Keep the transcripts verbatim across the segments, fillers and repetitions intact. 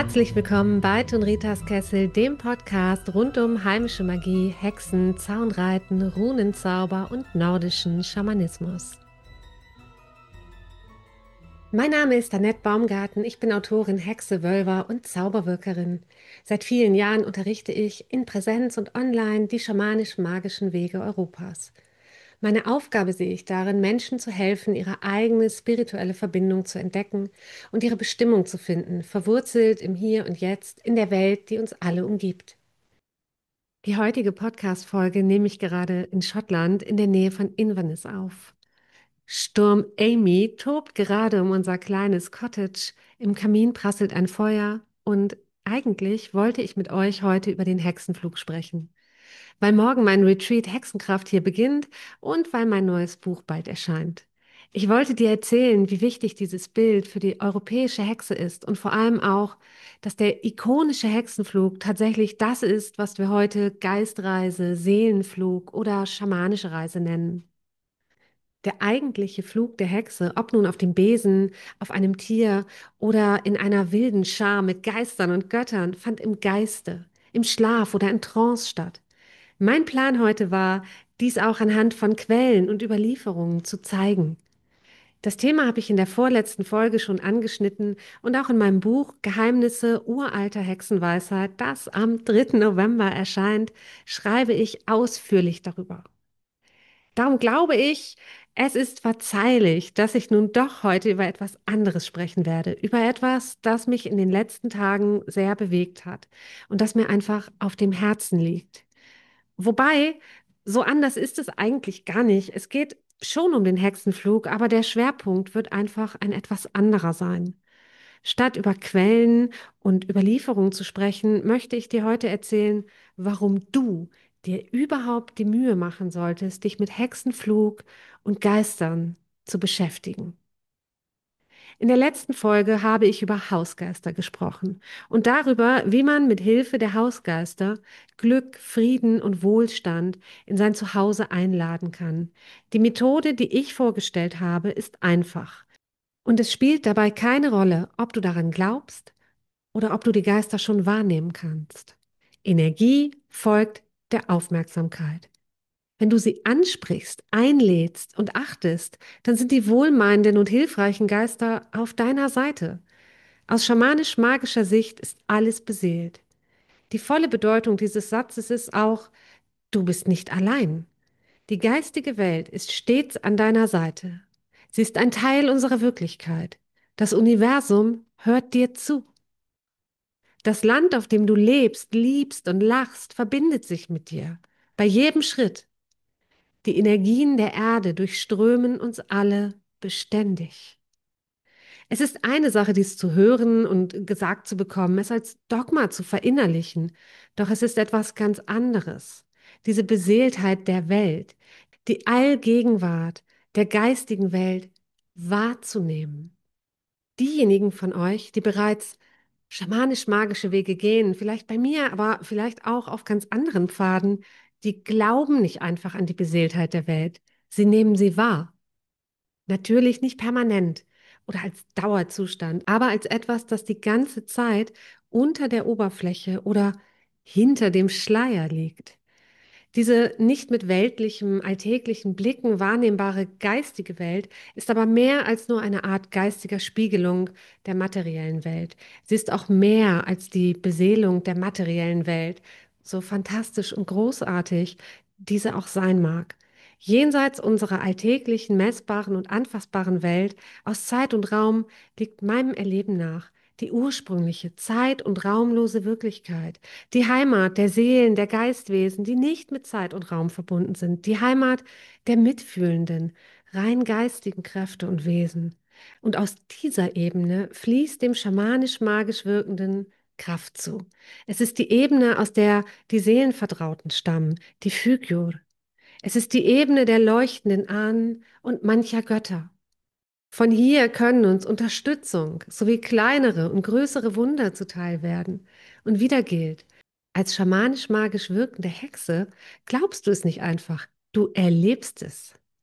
Herzlich willkommen bei Tunritas Kessel, dem Podcast rund um heimische Magie, Hexen, Zaunreiten, Runenzauber und nordischen Schamanismus. Mein Name ist Annette Baumgarten, ich bin Autorin, Hexe, Wölver und Zauberwirkerin. Seit vielen Jahren unterrichte ich in Präsenz und online die schamanisch-magischen Wege Europas. Meine Aufgabe sehe ich darin, Menschen zu helfen, ihre eigene spirituelle Verbindung zu entdecken und ihre Bestimmung zu finden, verwurzelt im Hier und Jetzt, in der Welt, die uns alle umgibt. Die heutige Podcast-Folge nehme ich gerade in Schottland in der Nähe von Inverness auf. Sturm Amy tobt gerade um unser kleines Cottage, im Kamin prasselt ein Feuer und eigentlich wollte ich mit euch heute über den Hexenflug sprechen, weil morgen mein Retreat Hexenkraft hier beginnt und weil mein neues Buch bald erscheint. Ich wollte dir erzählen, wie wichtig dieses Bild für die europäische Hexe ist und vor allem auch, dass der ikonische Hexenflug tatsächlich das ist, was wir heute Geistreise, Seelenflug oder schamanische Reise nennen. Der eigentliche Flug der Hexe, ob nun auf dem Besen, auf einem Tier oder in einer wilden Schar mit Geistern und Göttern, fand im Geiste, im Schlaf oder in Trance statt. Mein Plan heute war, dies auch anhand von Quellen und Überlieferungen zu zeigen. Das Thema habe ich in der vorletzten Folge schon angeschnitten und auch in meinem Buch Geheimnisse uralter Hexenweisheit, das am dritten November erscheint, schreibe ich ausführlich darüber. Darum glaube ich, es ist verzeihlich, dass ich nun doch heute über etwas anderes sprechen werde, über etwas, das mich in den letzten Tagen sehr bewegt hat und das mir einfach auf dem Herzen liegt. Wobei, so anders ist es eigentlich gar nicht. Es geht schon um den Hexenflug, aber der Schwerpunkt wird einfach ein etwas anderer sein. Statt über Quellen und Überlieferungen zu sprechen, möchte ich dir heute erzählen, warum du dir überhaupt die Mühe machen solltest, dich mit Hexenflug und Geistern zu beschäftigen. In der letzten Folge habe ich über Hausgeister gesprochen und darüber, wie man mit Hilfe der Hausgeister Glück, Frieden und Wohlstand in sein Zuhause einladen kann. Die Methode, die ich vorgestellt habe, ist einfach. Und es spielt dabei keine Rolle, ob du daran glaubst oder ob du die Geister schon wahrnehmen kannst. Energie folgt der Aufmerksamkeit. Wenn du sie ansprichst, einlädst und achtest, dann sind die wohlmeinenden und hilfreichen Geister auf deiner Seite. Aus schamanisch-magischer Sicht ist alles beseelt. Die volle Bedeutung dieses Satzes ist auch, du bist nicht allein. Die geistige Welt ist stets an deiner Seite. Sie ist ein Teil unserer Wirklichkeit. Das Universum hört dir zu. Das Land, auf dem du lebst, liebst und lachst, verbindet sich mit dir. Bei jedem Schritt. Die Energien der Erde durchströmen uns alle beständig. Es ist eine Sache, dies zu hören und gesagt zu bekommen, es als Dogma zu verinnerlichen. Doch es ist etwas ganz anderes. Diese Beseeltheit der Welt, die Allgegenwart der geistigen Welt wahrzunehmen. Diejenigen von euch, die bereits schamanisch-magische Wege gehen, vielleicht bei mir, aber vielleicht auch auf ganz anderen Pfaden, die glauben nicht einfach an die Beseeltheit der Welt. Sie nehmen sie wahr. Natürlich nicht permanent oder als Dauerzustand, aber als etwas, das die ganze Zeit unter der Oberfläche oder hinter dem Schleier liegt. Diese nicht mit weltlichem, alltäglichen Blicken wahrnehmbare geistige Welt ist aber mehr als nur eine Art geistiger Spiegelung der materiellen Welt. Sie ist auch mehr als die Beseelung der materiellen Welt, so fantastisch und großartig diese auch sein mag. Jenseits unserer alltäglichen, messbaren und anfassbaren Welt, aus Zeit und Raum, liegt meinem Erleben nach die ursprüngliche, zeit- und raumlose Wirklichkeit. Die Heimat der Seelen, der Geistwesen, die nicht mit Zeit und Raum verbunden sind. Die Heimat der mitfühlenden, rein geistigen Kräfte und Wesen. Und aus dieser Ebene fließt dem schamanisch-magisch wirkenden Kraft zu. Es ist die Ebene, aus der die Seelenvertrauten stammen, die Fügyur. Es ist die Ebene der leuchtenden Ahnen und mancher Götter. Von hier können uns Unterstützung sowie kleinere und größere Wunder zuteil werden. Und wieder gilt, als schamanisch-magisch wirkende Hexe glaubst du es nicht einfach, du erlebst es.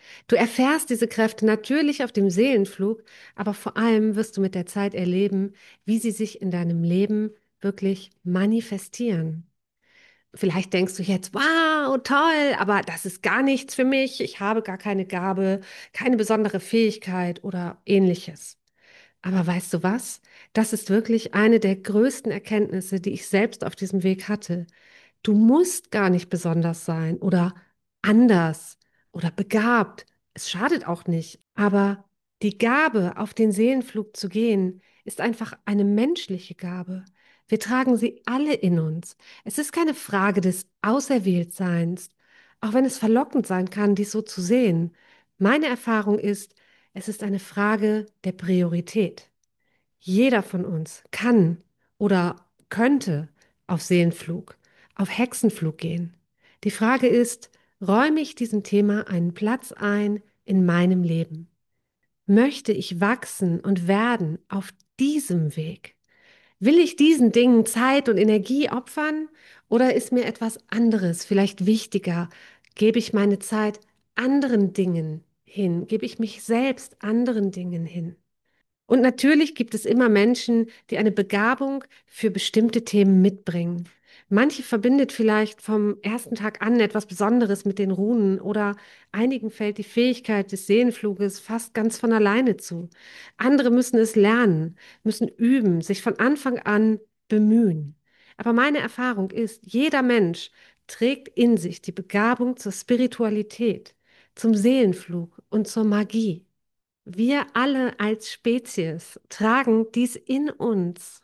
Du erfährst diese Kräfte natürlich auf dem Seelenflug, aber vor allem wirst du mit der Zeit erleben, wie sie sich in deinem Leben wirklich manifestieren. Vielleicht denkst du jetzt, wow, toll, aber das ist gar nichts für mich. Ich habe gar keine Gabe, keine besondere Fähigkeit oder ähnliches. Aber weißt du was? Das ist wirklich eine der größten Erkenntnisse, die ich selbst auf diesem Weg hatte. Du musst gar nicht besonders sein oder anders oder begabt. Es schadet auch nicht. Aber die Gabe, auf den Seelenflug zu gehen, ist einfach eine menschliche Gabe. Wir tragen sie alle in uns. Es ist keine Frage des Auserwähltseins, auch wenn es verlockend sein kann, dies so zu sehen. Meine Erfahrung ist, es ist eine Frage der Priorität. Jeder von uns kann oder könnte auf Seelenflug, auf Hexenflug gehen. Die Frage ist, räume ich diesem Thema einen Platz ein in meinem Leben? Möchte ich wachsen und werden auf diesem Weg? Will ich diesen Dingen Zeit und Energie opfern oder ist mir etwas anderes vielleicht wichtiger? Gebe ich meine Zeit anderen Dingen hin? Gebe ich mich selbst anderen Dingen hin? Und natürlich gibt es immer Menschen, die eine Begabung für bestimmte Themen mitbringen. Manche verbindet vielleicht vom ersten Tag an etwas Besonderes mit den Runen oder einigen fällt die Fähigkeit des Seelenfluges fast ganz von alleine zu. Andere müssen es lernen, müssen üben, sich von Anfang an bemühen. Aber meine Erfahrung ist, jeder Mensch trägt in sich die Begabung zur Spiritualität, zum Seelenflug und zur Magie. Wir alle als Spezies tragen dies in uns.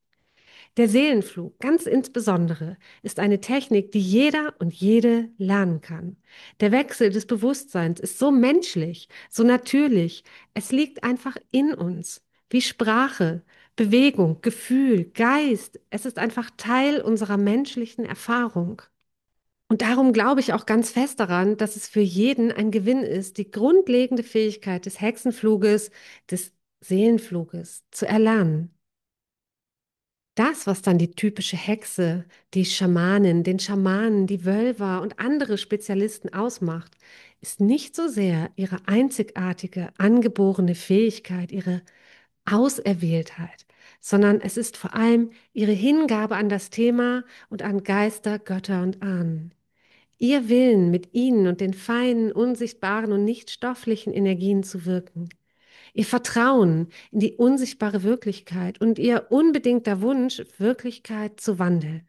Der Seelenflug, ganz insbesondere, ist eine Technik, die jeder und jede lernen kann. Der Wechsel des Bewusstseins ist so menschlich, so natürlich. Es liegt einfach in uns, wie Sprache, Bewegung, Gefühl, Geist. Es ist einfach Teil unserer menschlichen Erfahrung. Und darum glaube ich auch ganz fest daran, dass es für jeden ein Gewinn ist, die grundlegende Fähigkeit des Hexenfluges, des Seelenfluges zu erlernen. Das, was dann die typische Hexe, die Schamanin, den Schamanen, die Wölver und andere Spezialisten ausmacht, ist nicht so sehr ihre einzigartige, angeborene Fähigkeit, ihre Auserwähltheit, sondern es ist vor allem ihre Hingabe an das Thema und an Geister, Götter und Ahnen. Ihr Willen, mit ihnen und den feinen, unsichtbaren und nicht stofflichen Energien zu wirken. Ihr Vertrauen in die unsichtbare Wirklichkeit und ihr unbedingter Wunsch, Wirklichkeit zu wandeln.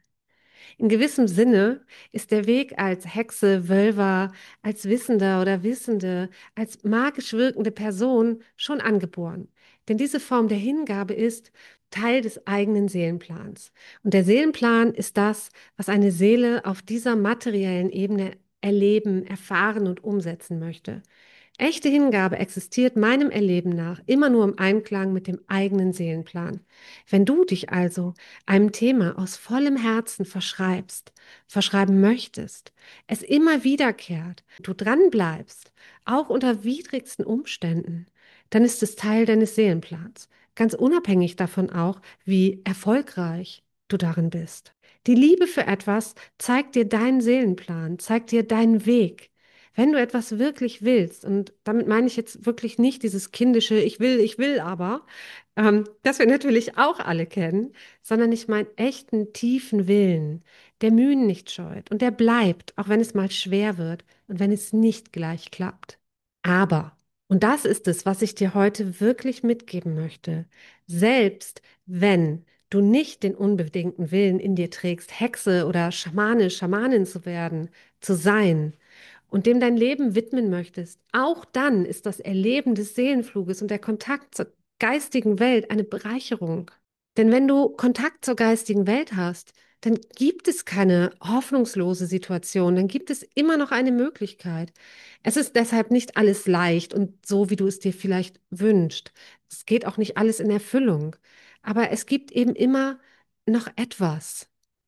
In gewissem Sinne ist der Weg als Hexe, Wölver, als Wissender oder Wissende, als magisch wirkende Person schon angeboren. Denn diese Form der Hingabe ist Teil des eigenen Seelenplans. Und der Seelenplan ist das, was eine Seele auf dieser materiellen Ebene erleben, erfahren und umsetzen möchte. Echte Hingabe existiert meinem Erleben nach immer nur im Einklang mit dem eigenen Seelenplan. Wenn du dich also einem Thema aus vollem Herzen verschreibst, verschreiben möchtest, es immer wiederkehrt, du dranbleibst, auch unter widrigsten Umständen, dann ist es Teil deines Seelenplans, ganz unabhängig davon auch, wie erfolgreich du darin bist. Die Liebe für etwas zeigt dir deinen Seelenplan, zeigt dir deinen Weg. Wenn du etwas wirklich willst, und damit meine ich jetzt wirklich nicht dieses kindische Ich will, ich will aber, ähm, das wir natürlich auch alle kennen, sondern ich meine echten, tiefen Willen, der Mühen nicht scheut und der bleibt, auch wenn es mal schwer wird und wenn es nicht gleich klappt. Aber, und das ist es, was ich dir heute wirklich mitgeben möchte, selbst wenn du nicht den unbedingten Willen in dir trägst, Hexe oder Schamane, Schamanin zu werden, zu sein, und dem dein Leben widmen möchtest, auch dann ist das Erleben des Seelenfluges und der Kontakt zur geistigen Welt eine Bereicherung. Denn wenn du Kontakt zur geistigen Welt hast, dann gibt es keine hoffnungslose Situation, dann gibt es immer noch eine Möglichkeit. Es ist deshalb nicht alles leicht und so, wie du es dir vielleicht wünschst. Es geht auch nicht alles in Erfüllung. Aber es gibt eben immer noch etwas.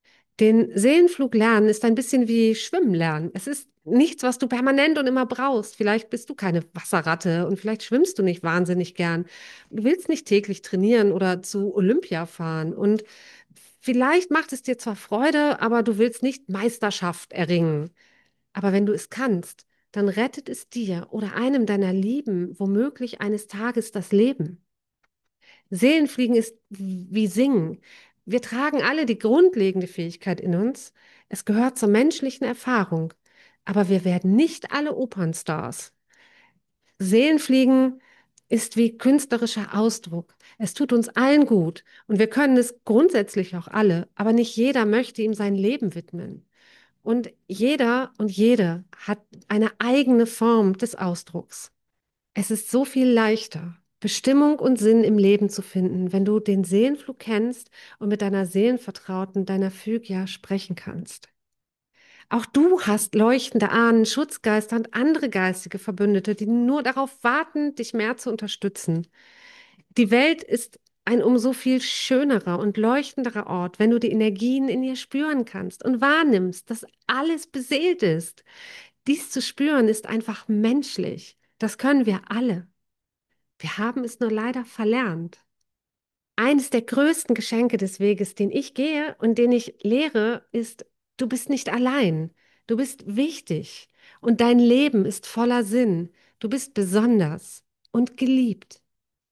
Den Seelenflug lernen ist ein bisschen wie Schwimmen lernen. Es ist nichts, was du permanent und immer brauchst. Vielleicht bist du keine Wasserratte und vielleicht schwimmst du nicht wahnsinnig gern. Du willst nicht täglich trainieren oder zu Olympia fahren. Und vielleicht macht es dir zwar Freude, aber du willst nicht Meisterschaft erringen. Aber wenn du es kannst, dann rettet es dir oder einem deiner Lieben womöglich eines Tages das Leben. Seelenfliegen ist wie Singen. Wir tragen alle die grundlegende Fähigkeit in uns. Es gehört zur menschlichen Erfahrung. Aber wir werden nicht alle Opernstars. Seelenfliegen ist wie künstlerischer Ausdruck. Es tut uns allen gut und wir können es grundsätzlich auch alle, aber nicht jeder möchte ihm sein Leben widmen. Und jeder und jede hat eine eigene Form des Ausdrucks. Es ist so viel leichter, Bestimmung und Sinn im Leben zu finden, wenn du den Seelenflug kennst und mit deiner Seelenvertrauten, deiner Phygya, sprechen kannst. Auch du hast leuchtende Ahnen, Schutzgeister und andere geistige Verbündete, die nur darauf warten, dich mehr zu unterstützen. Die Welt ist ein um so viel schönerer und leuchtenderer Ort, wenn du die Energien in ihr spüren kannst und wahrnimmst, dass alles beseelt ist. Dies zu spüren ist einfach menschlich. Das können wir alle. Wir haben es nur leider verlernt. Eines der größten Geschenke des Weges, den ich gehe und den ich lehre, ist, du bist nicht allein. Du bist wichtig und dein Leben ist voller Sinn. Du bist besonders und geliebt.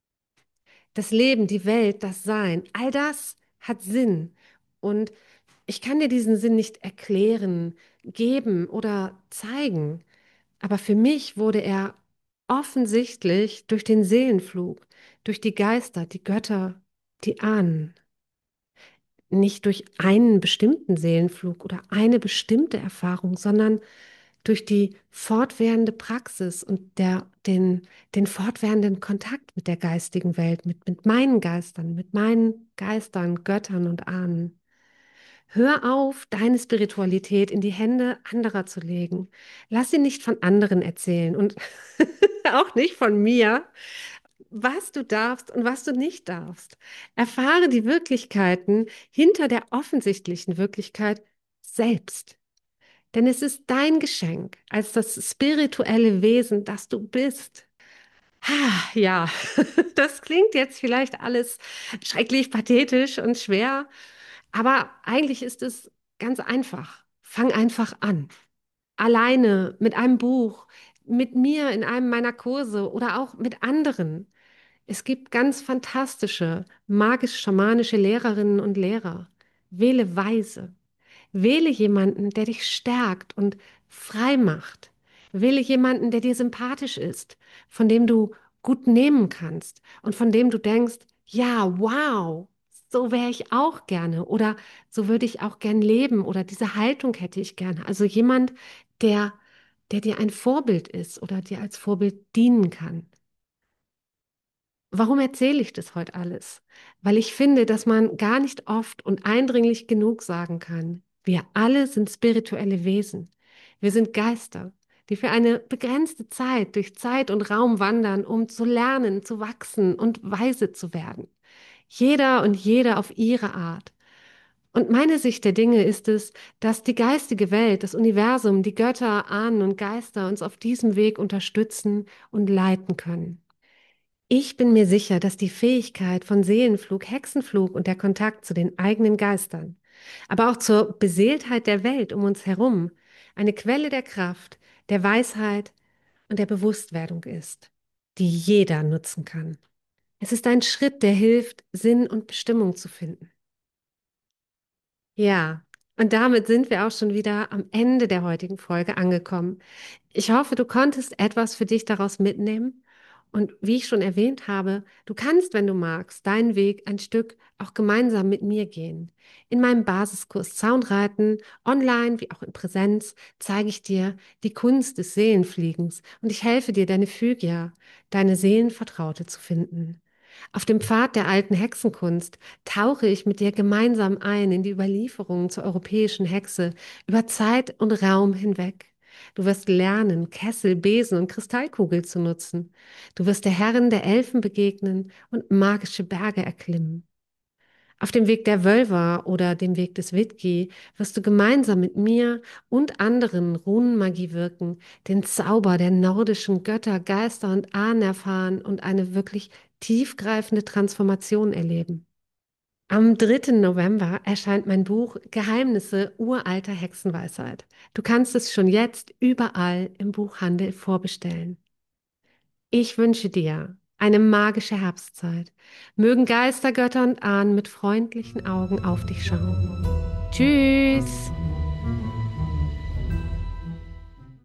Das Leben, die Welt, das Sein, all das hat Sinn. Und ich kann dir diesen Sinn nicht erklären, geben oder zeigen. Aber für mich wurde er offensichtlich durch den Seelenflug, durch die Geister, die Götter, die Ahnen. Nicht durch einen bestimmten Seelenflug oder eine bestimmte Erfahrung, sondern durch die fortwährende Praxis und der, den, den fortwährenden Kontakt mit der geistigen Welt, mit, mit meinen Geistern, mit meinen Geistern, Göttern und Ahnen. Hör auf, deine Spiritualität in die Hände anderer zu legen. Lass sie nicht von anderen erzählen und auch nicht von mir, was du darfst und was du nicht darfst. Erfahre die Wirklichkeiten hinter der offensichtlichen Wirklichkeit selbst. Denn es ist dein Geschenk als das spirituelle Wesen, das du bist. Ah, ja, das klingt jetzt vielleicht alles schrecklich pathetisch und schwer, aber eigentlich ist es ganz einfach. Fang einfach an. Alleine, mit einem Buch, mit mir in einem meiner Kurse oder auch mit anderen. Es gibt ganz fantastische, magisch-schamanische Lehrerinnen und Lehrer. Wähle weise. Wähle jemanden, der dich stärkt und frei macht. Wähle jemanden, der dir sympathisch ist, von dem du gut nehmen kannst und von dem du denkst, ja, wow, so wäre ich auch gerne oder so würde ich auch gern leben oder diese Haltung hätte ich gerne. Also jemand, der, der dir ein Vorbild ist oder dir als Vorbild dienen kann. Warum erzähle ich das heute alles? Weil ich finde, dass man gar nicht oft und eindringlich genug sagen kann. Wir alle sind spirituelle Wesen. Wir sind Geister, die für eine begrenzte Zeit durch Zeit und Raum wandern, um zu lernen, zu wachsen und weise zu werden. Jeder und jede auf ihre Art. Und meine Sicht der Dinge ist es, dass die geistige Welt, das Universum, die Götter, Ahnen und Geister uns auf diesem Weg unterstützen und leiten können. Ich bin mir sicher, dass die Fähigkeit von Seelenflug, Hexenflug und der Kontakt zu den eigenen Geistern, aber auch zur Beseeltheit der Welt um uns herum eine Quelle der Kraft, der Weisheit und der Bewusstwerdung ist, die jeder nutzen kann. Es ist ein Schritt, der hilft, Sinn und Bestimmung zu finden. Ja, und damit sind wir auch schon wieder am Ende der heutigen Folge angekommen. Ich hoffe, du konntest etwas für dich daraus mitnehmen. Und wie ich schon erwähnt habe, du kannst, wenn du magst, deinen Weg ein Stück auch gemeinsam mit mir gehen. In meinem Basiskurs Soundreiten, online wie auch in Präsenz, zeige ich dir die Kunst des Seelenfliegens und ich helfe dir, deine Phygya, deine Seelenvertraute zu finden. Auf dem Pfad der alten Hexenkunst tauche ich mit dir gemeinsam ein in die Überlieferungen zur europäischen Hexe über Zeit und Raum hinweg. Du wirst lernen, Kessel, Besen und Kristallkugel zu nutzen. Du wirst der Herrin der Elfen begegnen und magische Berge erklimmen. Auf dem Weg der Wölver oder dem Weg des Widgi wirst du gemeinsam mit mir und anderen Runenmagie wirken, den Zauber der nordischen Götter, Geister und Ahnen erfahren und eine wirklich tiefgreifende Transformation erleben. Am dritten November erscheint mein Buch Geheimnisse uralter Hexenweisheit. Du kannst es schon jetzt überall im Buchhandel vorbestellen. Ich wünsche dir eine magische Herbstzeit. Mögen Geister, Götter und Ahnen mit freundlichen Augen auf dich schauen. Tschüss!